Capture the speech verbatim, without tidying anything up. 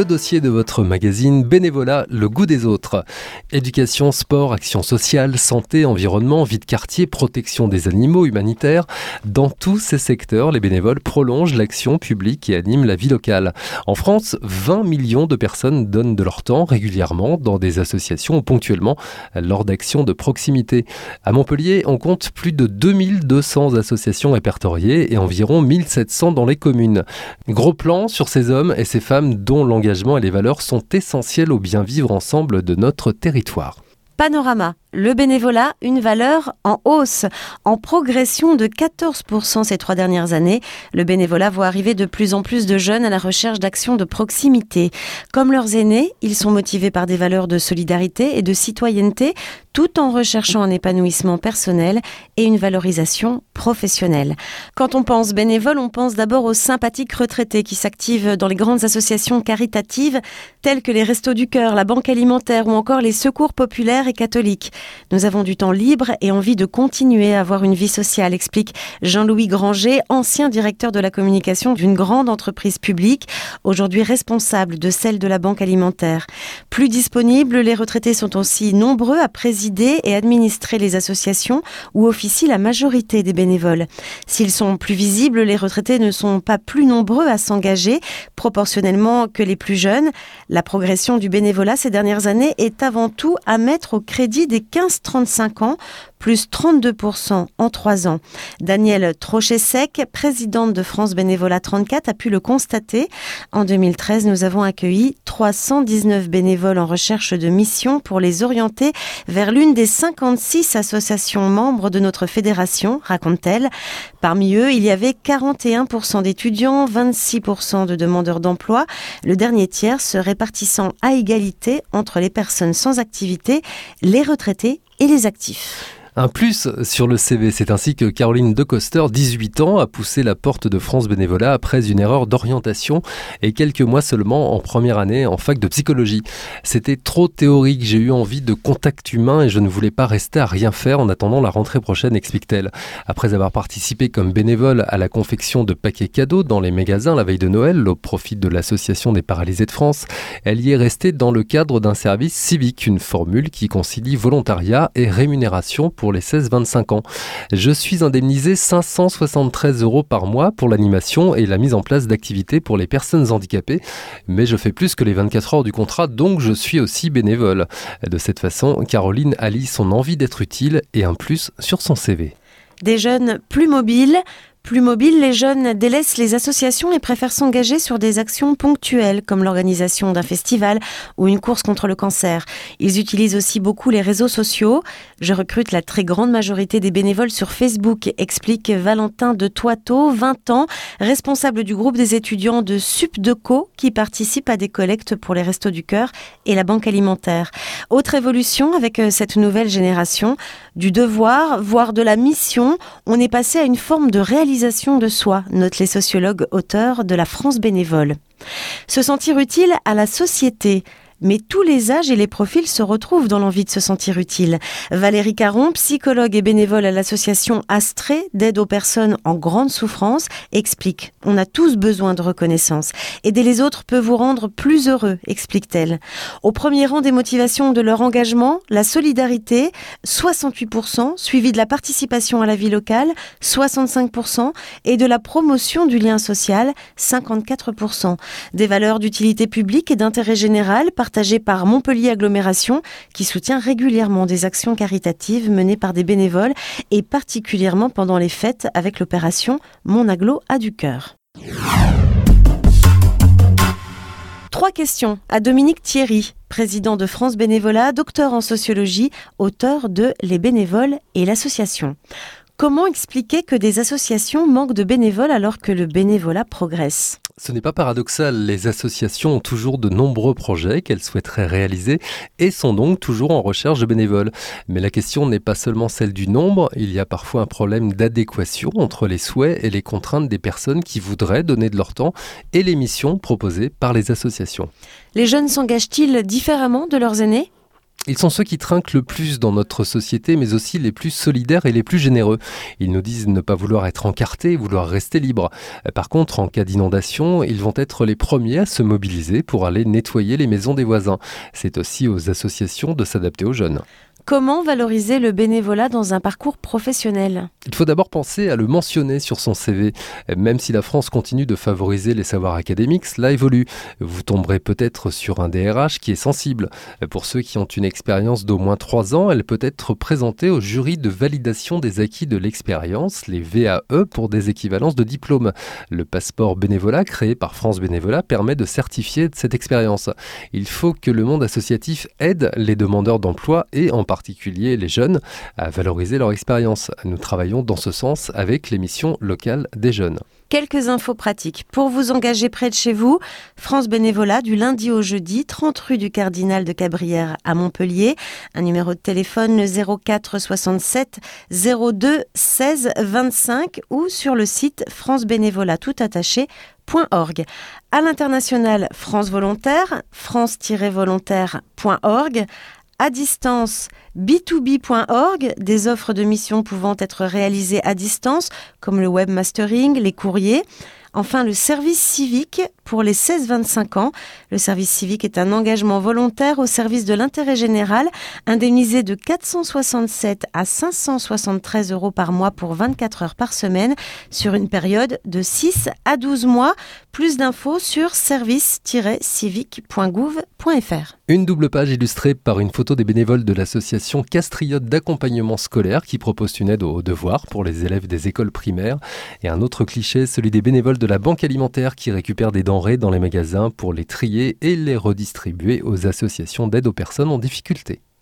dossier de votre magazine Bénévolat, le goût des autres. Éducation, sport, action sociale, santé, environnement, vie de quartier, protection des animaux, humanitaire. Dans tous ces secteurs, les bénévoles prolongent l'action publique et animent la vie locale. En France, vingt millions de personnes donnent de leur temps régulièrement dans des associations ou ponctuellement lors d'actions de proximité. À Montpellier, on compte plus de deux mille deux cents associations répertoriées et environ mille sept cents dans les communes. Gros plan sur ces hommes et ces femmes dont l'engagement et les valeurs sont essentiels au bien vivre ensemble de notre territoire. Panorama, le bénévolat, une valeur en hausse, en progression de quatorze pour cent ces trois dernières années. Le bénévolat voit arriver de plus en plus de jeunes à la recherche d'actions de proximité. Comme leurs aînés, ils sont motivés par des valeurs de solidarité et de citoyenneté, tout en recherchant un épanouissement personnel et une valorisation professionnelle. Quand on pense bénévole, on pense d'abord aux sympathiques retraités qui s'activent dans les grandes associations caritatives telles que les Restos du Cœur, la Banque Alimentaire ou encore les Secours Populaires et Catholiques. Nous avons du temps libre et envie de continuer à avoir une vie sociale, explique Jean-Louis Granger, ancien directeur de la communication d'une grande entreprise publique, aujourd'hui responsable de celle de la Banque Alimentaire. Plus disponibles, les retraités sont aussi nombreux à présider et administrer les associations où officie la majorité des bénévoles. S'ils sont plus visibles, les retraités ne sont pas plus nombreux à s'engager proportionnellement que les plus jeunes. La progression du bénévolat ces dernières années est avant tout à mettre au crédit des quinze trente-cinq ans, plus trente-deux pour cent en trois ans. Danielle Trochet-Sec, présidente de France Bénévolat trente-quatre, a pu le constater. En deux mille treize, nous avons accueilli trois cent dix-neuf bénévoles en recherche de mission pour les orienter vers l'une des cinquante-six associations membres de notre fédération, raconte-t-elle. Parmi eux, il y avait quarante et un pour cent d'étudiants, vingt-six pour cent de demandeurs d'emploi, le dernier tiers se répartissant à égalité entre les personnes sans activité, les retraités et les actifs. Un plus sur le C V, c'est ainsi que Caroline Decoster, dix-huit ans, a poussé la porte de France Bénévolat après une erreur d'orientation et quelques mois seulement en première année en fac de psychologie. C'était trop théorique, j'ai eu envie de contact humain et je ne voulais pas rester à rien faire en attendant la rentrée prochaine, explique-t-elle. Après avoir participé comme bénévole à la confection de paquets cadeaux dans les magasins la veille de Noël au profit de l'Association des paralysés de France, elle y est restée dans le cadre d'un service civique, une formule qui concilie volontariat et rémunération pour les seize vingt-cinq ans. Je suis indemnisé cinq cent soixante-treize euros par mois pour l'animation et la mise en place d'activités pour les personnes handicapées, mais je fais plus que les vingt-quatre heures du contrat, donc je suis aussi bénévole. De cette façon, Caroline allie son envie d'être utile et un plus sur son C V. Des jeunes plus mobiles. Plus mobiles, les jeunes délaissent les associations et préfèrent s'engager sur des actions ponctuelles comme l'organisation d'un festival ou une course contre le cancer. Ils utilisent aussi beaucoup les réseaux sociaux. Je recrute la très grande majorité des bénévoles sur Facebook, explique Valentin de Toiteau, vingt ans, responsable du groupe des étudiants de Supdeco qui participent à des collectes pour les Restos du Cœur et la Banque Alimentaire. Autre évolution avec cette nouvelle génération, du devoir, voire de la mission, on est passé à une forme de réalisation de soi, notent les sociologues auteurs de la France bénévole. Se sentir utile à la société. Mais tous les âges et les profils se retrouvent dans l'envie de se sentir utile. Valérie Caron, psychologue et bénévole à l'association Astrée d'aide aux personnes en grande souffrance, explique « On a tous besoin de reconnaissance. Aider les autres peut vous rendre plus heureux », explique-t-elle. Au premier rang des motivations de leur engagement, la solidarité, soixante-huit pour cent, suivi de la participation à la vie locale, soixante-cinq pour cent, et de la promotion du lien social, cinquante-quatre pour cent. Des valeurs d'utilité publique et d'intérêt général, partagé par Montpellier Agglomération, qui soutient régulièrement des actions caritatives menées par des bénévoles et particulièrement pendant les fêtes avec l'opération Mon Agglo a du cœur. Trois questions à Dominique Thierry, président de France Bénévolat, docteur en sociologie, auteur de Les bénévoles et l'association. Comment expliquer que des associations manquent de bénévoles alors que le bénévolat progresse ? Ce n'est pas paradoxal, les associations ont toujours de nombreux projets qu'elles souhaiteraient réaliser et sont donc toujours en recherche de bénévoles. Mais la question n'est pas seulement celle du nombre, il y a parfois un problème d'adéquation entre les souhaits et les contraintes des personnes qui voudraient donner de leur temps et les missions proposées par les associations. Les jeunes s'engagent-ils différemment de leurs aînés ? Ils sont ceux qui trinquent le plus dans notre société, mais aussi les plus solidaires et les plus généreux. Ils nous disent ne pas vouloir être encartés, vouloir rester libres. Par contre, en cas d'inondation, ils vont être les premiers à se mobiliser pour aller nettoyer les maisons des voisins. C'est aussi aux associations de s'adapter aux jeunes. Comment valoriser le bénévolat dans un parcours professionnel ? Il faut d'abord penser à le mentionner sur son C V. Même si la France continue de favoriser les savoirs académiques, cela évolue. Vous tomberez peut-être sur un D R H qui est sensible. Pour ceux qui ont une expérience d'au moins trois ans, elle peut être présentée au jury de validation des acquis de l'expérience, les V A E, pour des équivalences de diplômes. Le passeport bénévolat créé par France Bénévolat permet de certifier cette expérience. Il faut que le monde associatif aide les demandeurs d'emploi et en particulier les jeunes à valoriser leur expérience. Nous travaillons dans ce sens avec l'émission locale des jeunes. Quelques infos pratiques. Pour vous engager près de chez vous, France Bénévolat du lundi au jeudi, trente rue du Cardinal de Cabrières à Montpellier. Un numéro de téléphone le zéro quatre soixante-sept zéro deux seize vingt-cinq ou sur le site francebénévolat tout attaché point org. À l'international, France Volontaire, france-volontaire point org. À distance, b deux b point org, des offres de mission pouvant être réalisées à distance, comme le webmastering, les courriers. Enfin, le service civique pour les seize vingt-cinq ans. Le service civique est un engagement volontaire au service de l'intérêt général, indemnisé de quatre cent soixante-sept à cinq cent soixante-treize euros par mois pour vingt-quatre heures par semaine, sur une période de six à douze mois. Plus d'infos sur service tiret civique point gouv point f r. Une double page illustrée par une photo des bénévoles de l'association Castriote d'accompagnement scolaire qui propose une aide aux devoirs pour les élèves des écoles primaires. Et un autre cliché, celui des bénévoles de la Banque alimentaire qui récupèrent des denrées dans les magasins pour les trier et les redistribuer aux associations d'aide aux personnes en difficulté.